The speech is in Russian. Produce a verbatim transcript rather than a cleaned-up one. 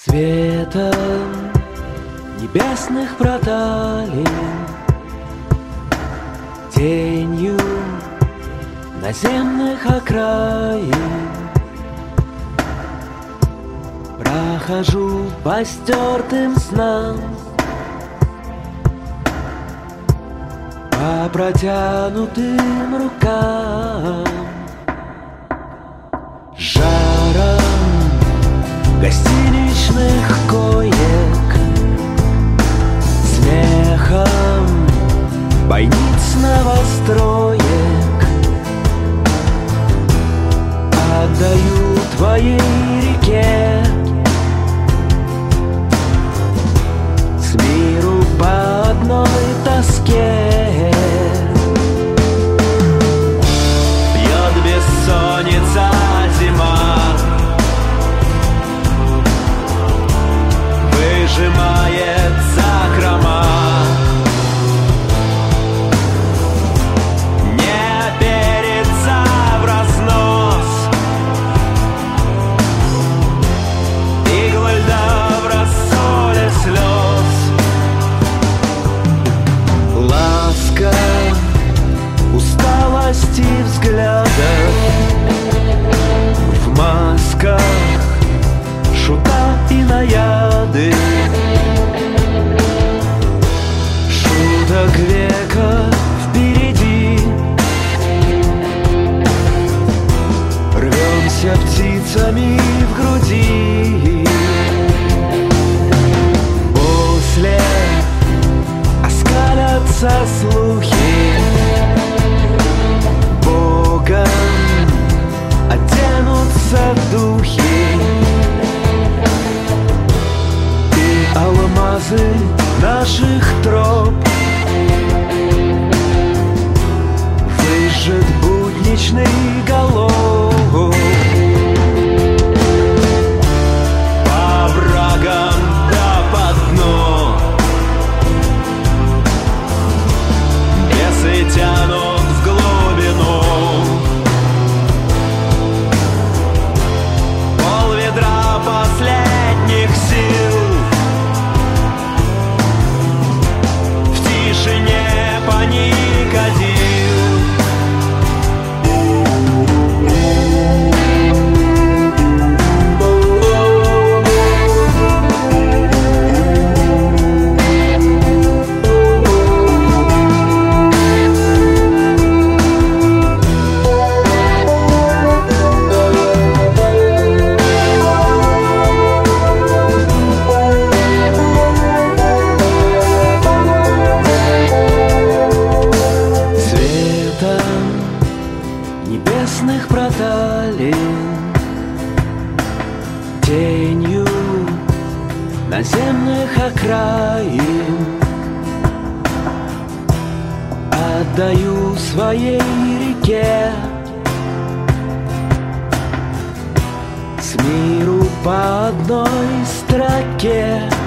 Светом небесных проталин, тенью наземных окраин прохожу по стертым снам, по протянутым рукам, жаром гостиничных коек, смехом бойниц новостроек. Отдаю твоей реке, с миру по одной тоске. Бьет бессонница зима, выжимает закрома. Не перется в разнос, иглы льда в рассоле слез. Ласка усталости взглядов, в масках шута и наяды, шуток века впереди. Рвемся птицами в груди. После оскалятся слухи, Богом оденутся духи. Алмазы наших троп выжжет будничный голов. По врагам да по дну бесы тянут в глубину. Пол ведра последних сил, тишине паникадил. Небесных проталин, тенью наземных окраин отдаю своей реке, с миру по одной строке.